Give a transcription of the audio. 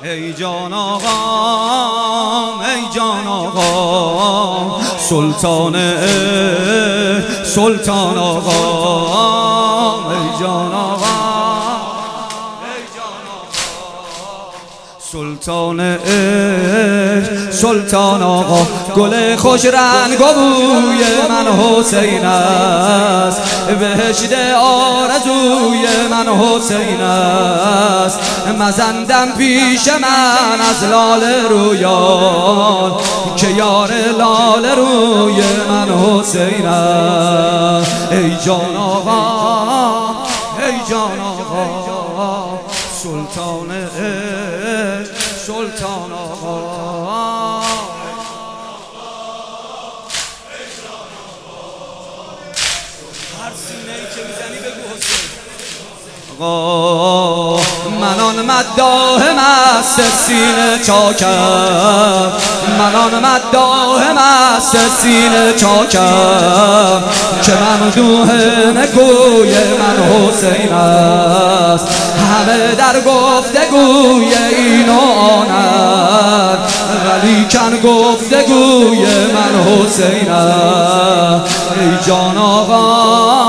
ای جان آقام ای جان آقام سلطان سلطان آقام ای جان آقام سلطان سلطان آقا گل خوش رنگ بوی من حسین است بهشت آرزوی من حسین است مزندم پیش من از لاله رویان که یار لاله روی من حسین است ای جان آقا ای جان آقا سلطان سلطان آقا هر سینه‌ای که میزنی بگو حسین آقا من آن مداح مست سینه چاکم من آن مداح مست سینه چاکم که ممدوح نکوی من حسین است همه در گفتگوی این و آنند ولیکن گفتگوی من حسین است ای جان آقا